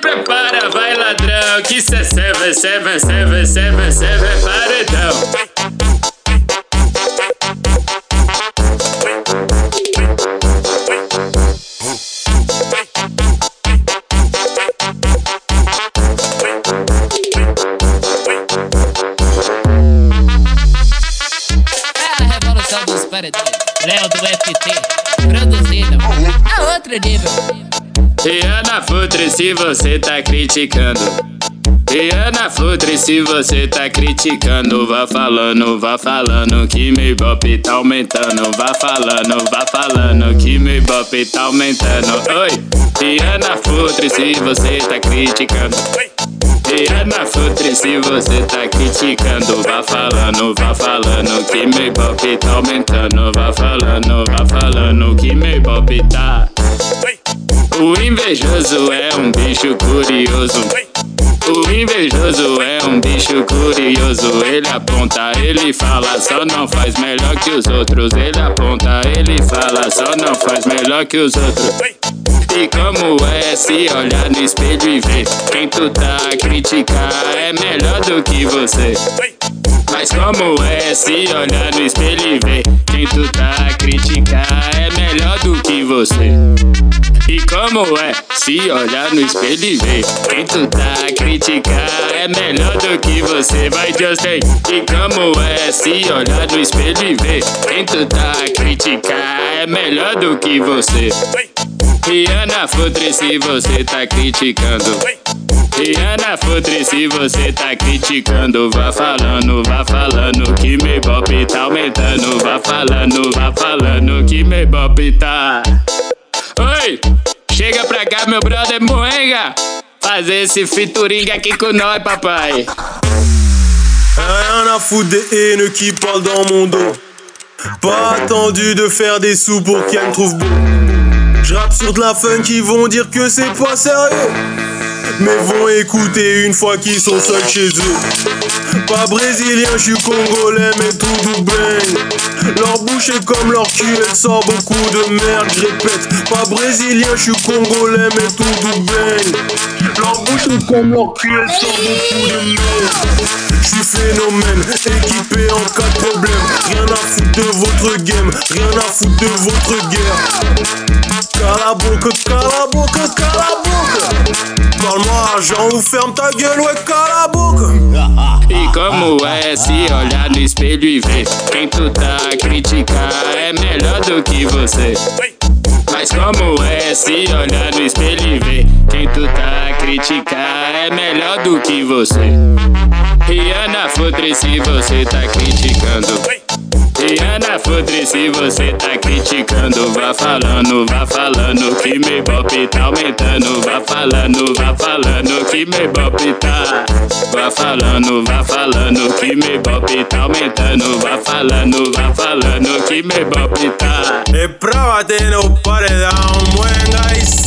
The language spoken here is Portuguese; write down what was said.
prepara, vai ladrão, que cê vai paredão. É a revolução dos paredões. Léo do FT, produzido a outro nível. Rihanna Futre, se você tá criticando. Rihanna Futre, se você tá criticando, vá falando que meu ibope tá aumentando. Vá falando que meu ibope tá aumentando. Oi, Rihanna Futre, se você tá criticando. Rihanna Futre, se você tá criticando, vá falando que meu ibope tá aumentando. Vá falando que meu ibope tá. O invejoso é um bicho curioso. O invejoso é um bicho curioso. Ele aponta, ele fala, só não faz melhor que os outros. Ele aponta, ele fala, só não faz melhor que os outros. E como é se olhar no espelho e ver quem tu tá a criticar é melhor do que você. Mas como é se olhar no espelho e ver quem tu tá a criticar é melhor do que você. E como é se olhar no espelho e ver quem tu tá a criticar é melhor do que você. Vai, Justin. E como é se olhar no espelho e ver quem tu tá a criticar é melhor do que você. Rihanna Futre, se você tá criticando. Rihanna Futre, se você tá criticando, vá falando que meu ibope tá aumentando. Vá falando que meu ibope tá. Oi, chega pra cá, meu brother Moenga, fazer esse featuring aqui com nós, papai. Rien à foutre des haineux qui parlent dans mon dos. Pas attendu de faire des sous pour qu'elles me trouvent beau. J'rappe sur de la fun qui vont dire que c'est pas sérieux, mais vont écouter une fois qu'ils sont seuls chez eux. Pas brésilien, je suis congolais, mais tout du bang. Leur bouche est comme leur cul, elle sort beaucoup de merde, je répète. Pas brésilien, je suis congolais, mais tout du bang. Leur bouche est comme leur cul, elle sort beaucoup de merde. Je suis phénomène, équipé en cas de problème. Rien à foutre de votre game, rien à foutre de votre guerre. Cala a boca, cala a boca, cala a boca. Parle-moi argent ou ferme ta gueule, ouais, cala a boca. E como é se olhar no espelho e ver quem tu tá a criticar é melhor do que você. Mas como é se olhar no espelho e ver quem tu tá a criticar é melhor do que você. Rihanna Futre, se você tá criticando. Rihanna Futre, se você tá criticando, vá falando que meu ibope tá aumentando. Vá falando que meu ibope tá. Vá falando que meu ibope tá aumentando. Vá falando que meu ibope tá. É pra bater no paredão, Moenga e